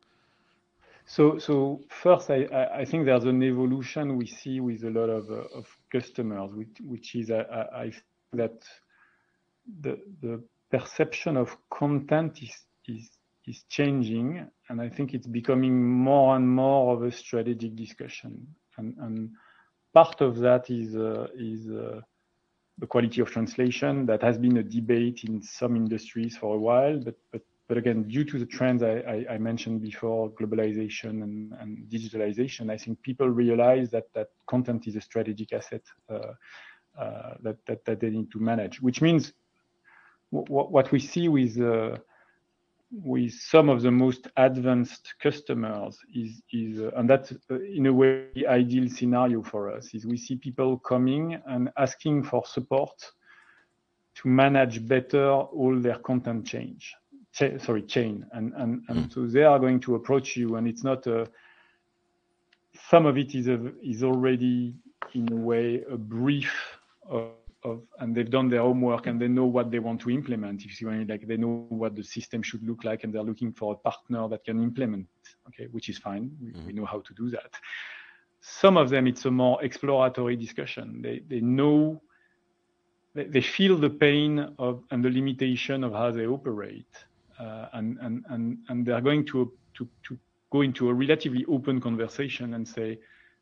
So, so first, I, I think there's an evolution we see with a lot of uh, of customers, which, which is I, I think that the the perception of content is is is changing, and I think it's becoming more and more of a strategic discussion. And, and part of that is uh, is uh, the quality of translation. That has been a debate in some industries for a while, but but but again, due to the trends I, I, I mentioned before, globalization and, and digitalization, I think people realize that that content is a strategic asset uh, uh, that, that that they need to manage. Which means w- what we see with uh, with some of the most advanced customers is, is uh, and that's uh, in a way the ideal scenario for us, is we see people coming and asking for support to manage better all their content change, ch- sorry, chain. And, and, and so they are going to approach you, and it's not a, some of it is, a, is already in a way a brief of, of, and they've done their homework and they know what they want to implement. If you see what I mean, like they know what the system should look like, and they're looking for a partner that can implement it, okay, which is fine. We, mm-hmm. we know how to do that. Some of them, it's a more exploratory discussion. They they know, they, they feel the pain of and the limitation of how they operate, uh, and and and and they're going to to to go into a relatively open conversation and say,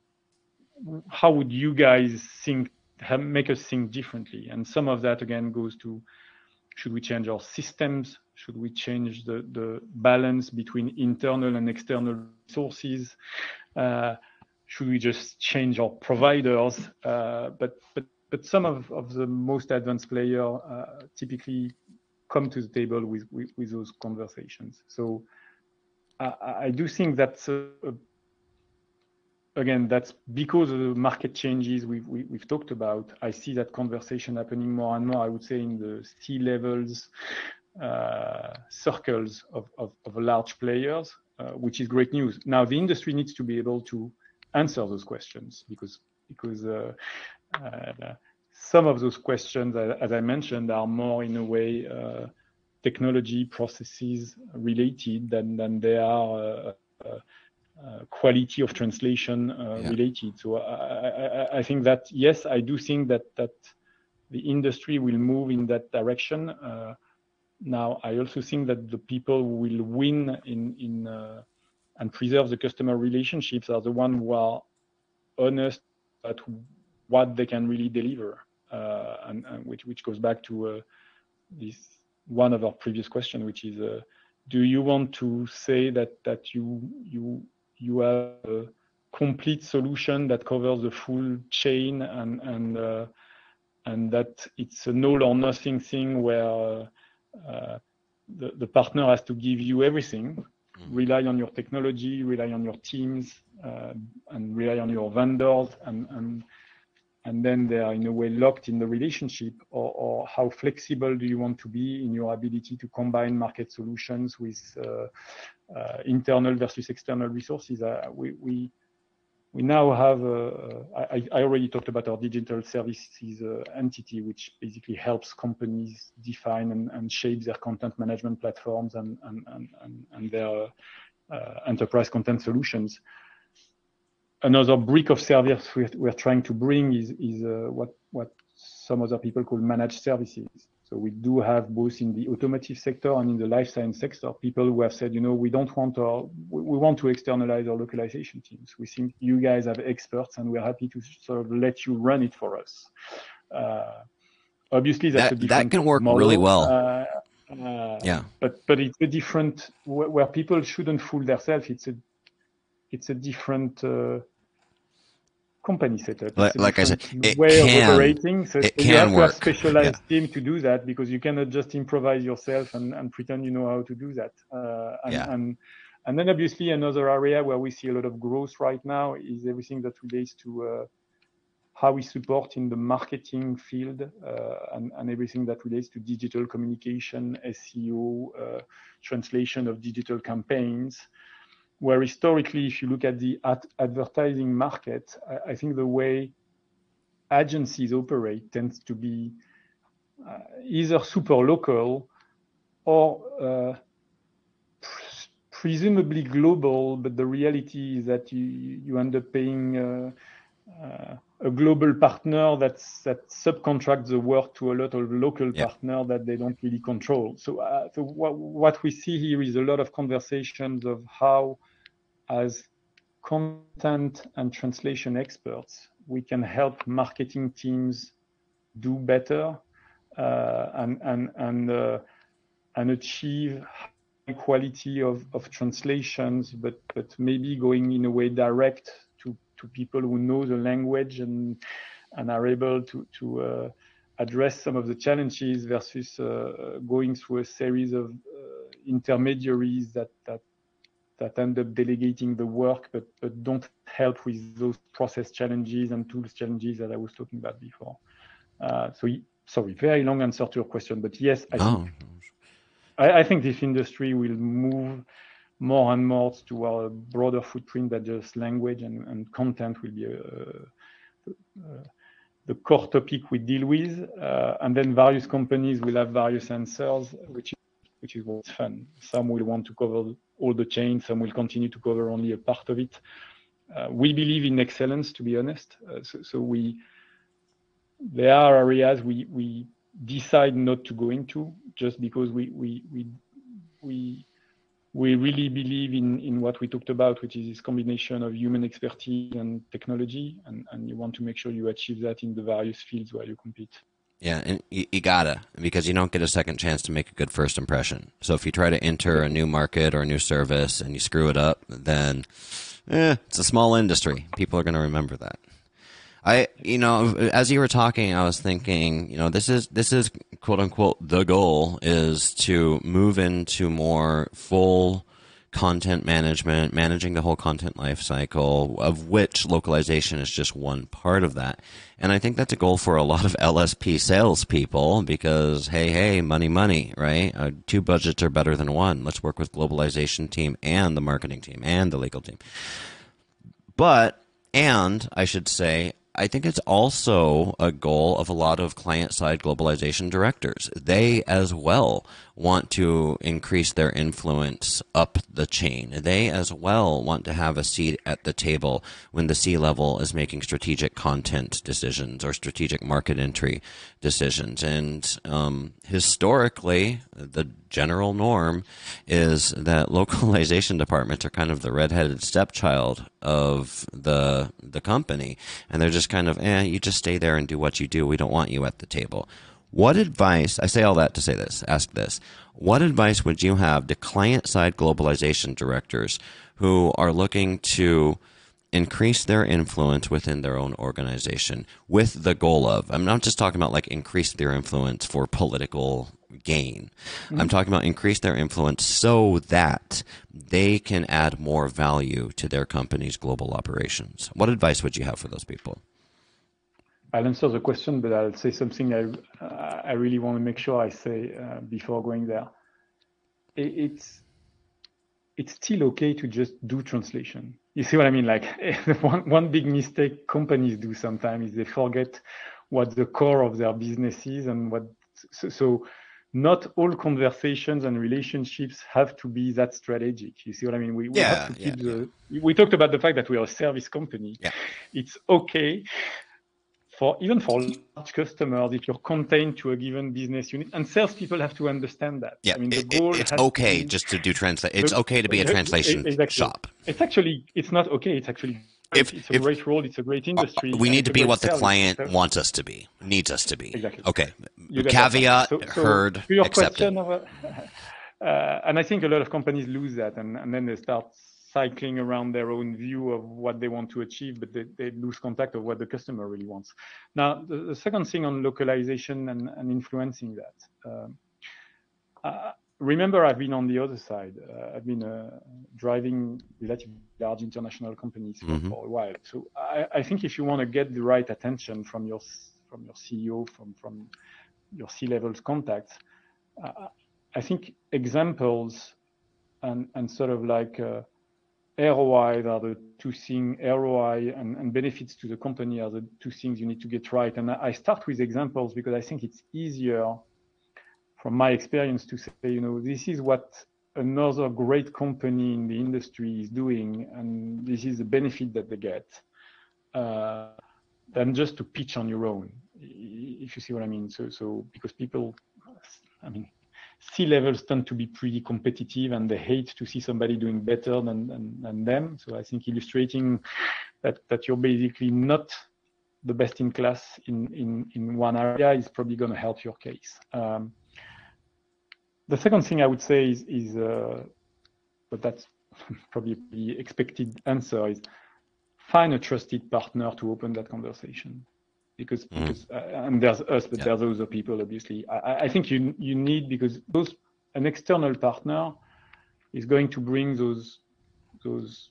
how would you guys think? Make us think differently. And some of that again goes to, should we change our systems? Should we change the, the balance between internal and external resources? Uh, should we just change our providers? Uh, but but but some of, of the most advanced players uh, typically come to the table with, with, with those conversations. So I, I do think that's a, a Again, that's because of the market changes we've, we, we've talked about. I see that conversation happening more and more, I would say, in the C-levels, uh, circles of, of, of large players, uh, which is great news. Now, the industry needs to be able to answer those questions, because, because uh, uh, some of those questions, as I mentioned, are more in a way uh, technology processes related than, than they are uh, uh, Uh, quality of translation uh, yeah. related. So I, I, I think that, yes, I do think that that the industry will move in that direction. Uh, now, I also think that the people who will win in in uh, and preserve the customer relationships are the ones who are honest about what they can really deliver, uh, and, and which which goes back to uh, this one of our previous questions, which is, uh, do you want to say that that you you you have a complete solution that covers the full chain, and and uh, and that it's a all or nothing thing where uh, the, the partner has to give you everything, mm-hmm. rely on your technology, rely on your teams, uh, and rely on your vendors, and, and and then they are in a way locked in the relationship, or, or how flexible do you want to be in your ability to combine market solutions with uh, uh, internal versus external resources? Uh, we, we we now have, uh, I, I already talked about our digital services uh, entity, which basically helps companies define and, and shape their content management platforms and, and, and, and their uh, enterprise content solutions. Another brick of service we're, we're trying to bring is, is uh, what, what some other people call managed services. So we do have both in the automotive sector and in the life science sector, people who have said, you know, we don't want our, we want to externalize our localization teams. We think you guys have experts and we're happy to sort of let you run it for us. Uh, obviously, that's that, a different that can work model. really well. Uh, Uh, yeah. But but it's a different where, where people shouldn't fool themselves. It's a it's a different uh, company setup. Like, It's a like I said, different it way can, of operating. So, it so you can have to have work. specialized Yeah. team to do that, because you cannot just improvise yourself and, and pretend you know how to do that. Uh, and, Yeah. and and then obviously another area where we see a lot of growth right now is everything that relates to uh, how we support in the marketing field uh, and, and everything that relates to digital communication, S E O, uh, translation of digital campaigns. Where historically, if you look at the ad advertising market, I, I think the way agencies operate tends to be uh, either super local or uh, pr presumably global, but the reality is that you, you end up paying uh, uh, a global partner that's, that subcontracts the work to a lot of local Yeah. partners that they don't really control. So, uh, so what, what we see here is a lot of conversations of how, as content and translation experts, we can help marketing teams do better uh, and and and uh, and achieve high quality of, of translations, but but maybe going in a way direct to to people who know the language and and are able to to uh, address some of the challenges versus uh, going through a series of uh, intermediaries that that that end up delegating the work, but but don't help with those process challenges and tools challenges that I was talking about before. Uh, so, sorry, very long answer to your question, but yes, I Oh. think I, I think this industry will move more and more to a broader footprint than just language, and, and content will be a, a, the core topic we deal with, uh, and then various companies will have various answers, which is, which is what's fun. Some will want to cover all the chain, some will continue to cover only a part of it. Uh, we believe in excellence, to be honest. Uh, so, so we there are areas we we decide not to go into just because we we we we we really believe in in what we talked about, which is this combination of human expertise and technology, and and you want to make sure you achieve that in the various fields where you compete. Yeah, and you, you gotta, because you don't get a second chance to make a good first impression. So if you try to enter a new market or a new service and you screw it up, then eh, it's a small industry. People are going to remember that. I, you know, as you were talking, I was thinking, you know, this is this is quote unquote the goal is to move into more full content management, managing the whole content life cycle, of which localization is just one part of that. And I think that's a goal for a lot of L S P salespeople because, hey, hey, money, money, right? Uh, two budgets are better than one. Let's work with globalization team and the marketing team and the legal team. But, and I should say, I think it's also a goal of a lot of client-side globalization directors. They as well want to increase their influence up the chain. They as well want to have a seat at the table when the C-level is making strategic content decisions or strategic market entry decisions. And um, historically, the general norm is that localization departments are kind of the redheaded stepchild of the the company, and they're just kind of, eh, you just stay there and do what you do. We don't want you at the table. What advice, I say all that to say this, ask this, what advice would you have to client-side globalization directors who are looking to increase their influence within their own organization with the goal of, I'm not just talking about like increase their influence for political gain. Mm-hmm. I'm talking about increase their influence so that they can add more value to their company's global operations. What advice would you have for those people? I'll answer the question, but I'll say something I uh, I really want to make sure I say uh, before going there. It, it's it's still okay to just do translation. You see what I mean? Like one one big mistake companies do sometimes is they forget what the core of their business is and what. So, so not all conversations and relationships have to be that strategic. You see what I mean? We, we yeah, have to keep yeah, the. Yeah. We talked about the fact that we are a service company. Yeah. It's okay. For even for large customers, if you're contained to a given business unit, and salespeople have to understand that. Yeah, I mean, the it, goal it's has okay to be, just to do translate. It's the, okay to be a translation exactly. shop. It's actually, it's not okay. It's actually if, it's a if, great role. It's a great industry. We need to be what the client so, wants us to be, needs us to be. Exactly. Okay. Caveat, so, so heard, to your accepted. Question of, uh, and I think a lot of companies lose that, and, and then they start cycling around their own view of what they want to achieve, but they, they lose contact of what the customer really wants. Now, the, the second thing on localization and, and influencing that. Um, uh, remember, I've been on the other side. Uh, I've been uh, driving relatively large international companies for, mm-hmm. for a while. So I, I think if you want to get the right attention from your from your C E O, from from your C-level contacts, uh, I think examples and and sort of like uh, R O I are the two things. R O I and, and benefits to the company are the two things you need to get right. And I start with examples because I think it's easier, from my experience, to say, you know, this is what another great company in the industry is doing, and this is the benefit that they get, uh, than just to pitch on your own, if you see what I mean. So, so because people, I mean, C-levels tend to be pretty competitive, and they hate to see somebody doing better than, than, than them. So I think illustrating that, that you're basically not the best in class in, in, in one area is probably going to help your case. Um, the second thing I would say is, is uh, but that's probably the expected answer, is find a trusted partner to open that conversation. Because, mm. because uh, and there's us, but yeah. there's other people, obviously. I, I think you you need, because those an external partner is going to bring those those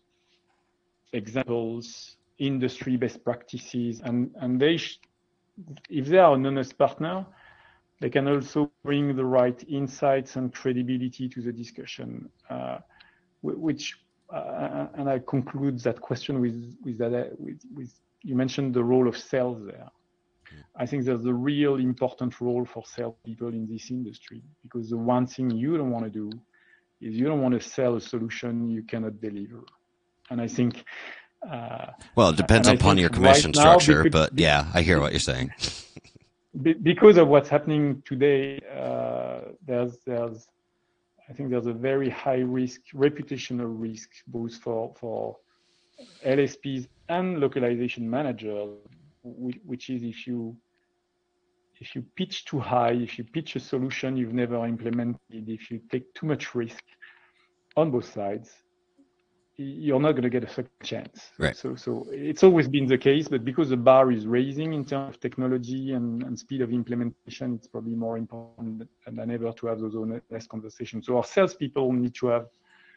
examples, industry best practices, and and they sh- if they are an honest partner, they can also bring the right insights and credibility to the discussion. Uh, which uh, and I conclude that question with with that with with. You mentioned the role of sales there. I think there's a real important role for salespeople in this industry, because the one thing you don't want to do is you don't want to sell a solution you cannot deliver. And I think... Uh, well, it depends upon your commission right structure, now, because, but yeah, I hear what you're saying. Because of what's happening today, uh, there's, there's, I think there's a very high risk, reputational risk, both for, for L S Ps and localization manager, which is if you if you pitch too high, if you pitch a solution you've never implemented, if you take too much risk on both sides, you're not going to get a second chance. Right. So so it's always been the case, but because the bar is raising in terms of technology and, and speed of implementation, it's probably more important than ever to have those honest conversations. So our salespeople need to have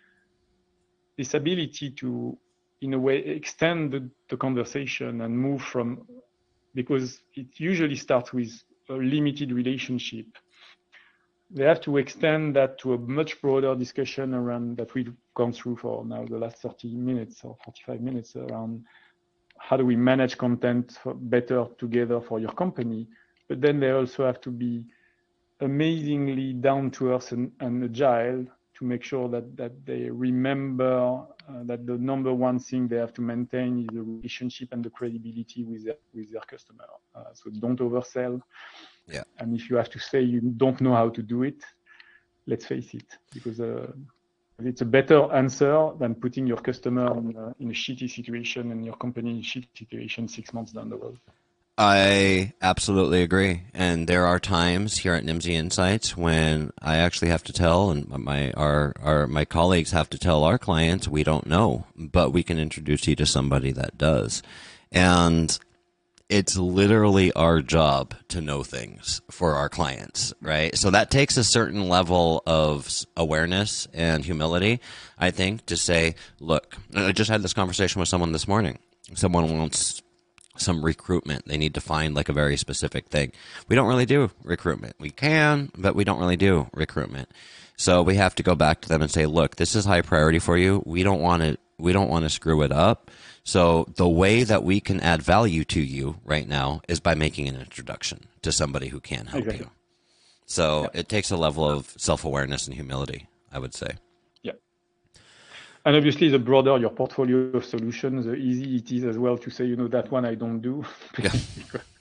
this ability to, in a way, extend the, the conversation and move from, because it usually starts with a limited relationship. They have to extend that to a much broader discussion around that we've gone through for now the last thirty minutes or forty-five minutes around how do we manage content better together for your company. But then they also have to be amazingly down to earth and, and agile to make sure that, that they remember uh, that the number one thing they have to maintain is the relationship and the credibility with their, with their customer. Uh, so don't oversell. Yeah. And if you have to say you don't know how to do it, let's face it, because uh, it's a better answer than putting your customer in a, in a shitty situation and your company in a shitty situation six months down the road. I absolutely agree. And there are times here at Nimdzi Insights when I actually have to tell, and my our, our my colleagues have to tell our clients, we don't know, but we can introduce you to somebody that does. And it's literally our job to know things for our clients, right? So that takes a certain level of awareness and humility, I think, to say, look, I just had this conversation with someone this morning. Someone wants some recruitment. They need to find like a very specific thing. We don't really do recruitment. We can, but we don't really do recruitment. So we have to go back to them and say, look, this is high priority for you. We don't want to, we don't want to screw it up. So the way that we can add value to you right now is by making an introduction to somebody who can help okay. you. So yeah. It takes a level of self-awareness and humility, I would say. Yeah. And obviously, the broader your portfolio of solutions, the easy it is as well to say, you know, that one I don't do. Yeah.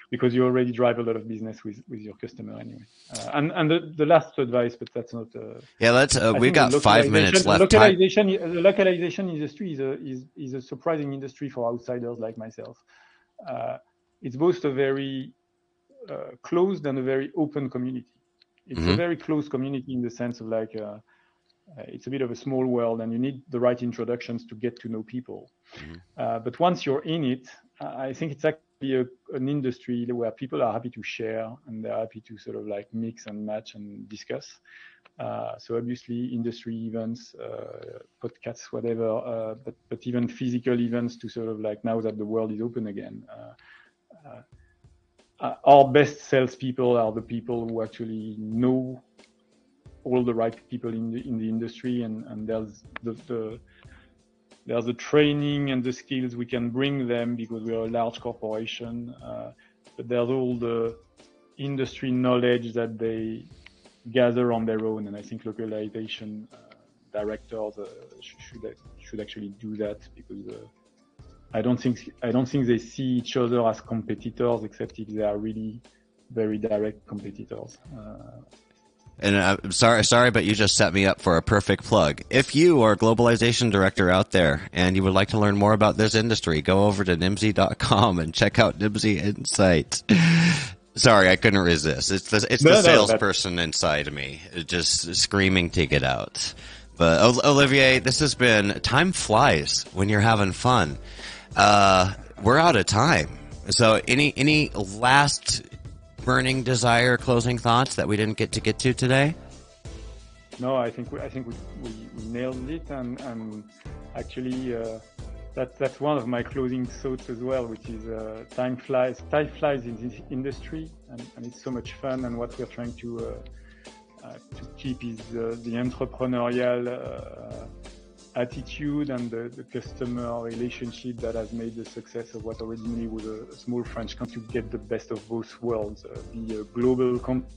because you already drive a lot of business with, with your customer anyway. Uh, and and the, the last advice, but that's not. Uh, yeah, let's. Uh, we've got five minutes left. Localization, time. The localization industry is a is is a surprising industry for outsiders like myself. Uh, it's both a very uh, closed and a very open community. It's mm-hmm. a very close community in the sense of like. Uh, Uh, it's a bit of a small world, and you need the right introductions to get to know people. Mm-hmm. Uh, but once you're in it, I think it's actually a, an industry where people are happy to share, and they're happy to sort of like mix and match and discuss. Uh, so obviously, industry events, uh, podcasts, whatever, uh, but but even physical events to sort of like now that the world is open again. Uh, uh, uh, our best salespeople are the people who actually know all the right people in the in the industry, and, and there's the, the there's the training and the skills we can bring them because we are a large corporation, uh, but there's all the industry knowledge that they gather on their own, and I think localization uh, directors uh, should should actually do that because uh, I don't think I don't think they see each other as competitors, except if they are really very direct competitors. Uh, And I'm sorry, sorry, but you just set me up for a perfect plug. If you are a globalization director out there and you would like to learn more about this industry, go over to nimdzi dot com and check out Nimdzi Insights. Sorry, I couldn't resist. It's the, it's no, the no, salesperson inside of me just screaming to get out. But Olivier, this has been, time flies when you're having fun. Uh, we're out of time. So any, any last burning desire, closing thoughts that we didn't get to get to today? No, I think we, I think we, we, we nailed it, and, and actually uh, that that's one of my closing thoughts as well, which is uh, time flies. Time flies in this industry, and, and it's so much fun. And what we're trying to uh, uh, to keep is uh, the entrepreneurial uh, attitude and the, the customer relationship that has made the success of what originally was a, a small French company to get the best of both worlds, uh, be a global company.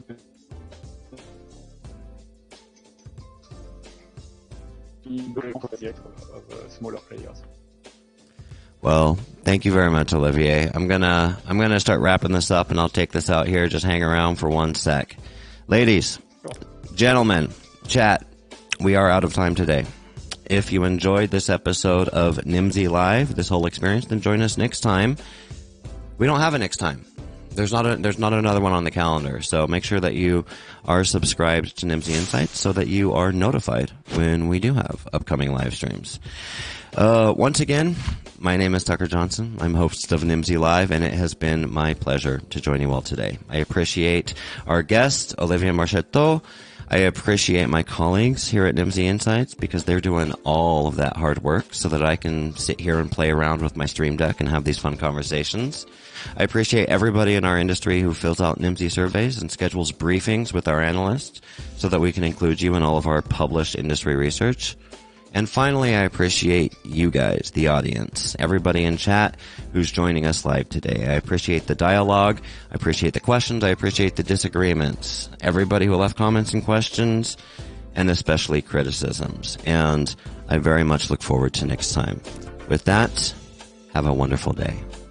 Of uh, smaller players. Well, thank you very much, Olivier. I'm gonna I'm gonna start wrapping this up, and I'll take this out here. Just hang around for one sec, ladies, sure. Gentlemen, chat. We are out of time today. If you enjoyed this episode of Nimdzi Live, this whole experience, then join us next time. We don't have a next time. There's not a, there's not another one on the calendar. So make sure that you are subscribed to Nimdzi Insights so that you are notified when we do have upcoming live streams. Uh, once again, my name is Tucker Johnson. I'm host of Nimdzi Live, and it has been my pleasure to join you all today. I appreciate our guest, Olivier Marchetto. I appreciate my colleagues here at Nimdzi Insights because they're doing all of that hard work so that I can sit here and play around with my Stream Deck and have these fun conversations. I appreciate everybody in our industry who fills out Nimdzi surveys and schedules briefings with our analysts so that we can include you in all of our published industry research. And finally, I appreciate you guys, the audience, everybody in chat who's joining us live today. I appreciate the dialogue. I appreciate the questions. I appreciate the disagreements. Everybody who left comments and questions, and especially criticisms. And I very much look forward to next time. With that, have a wonderful day.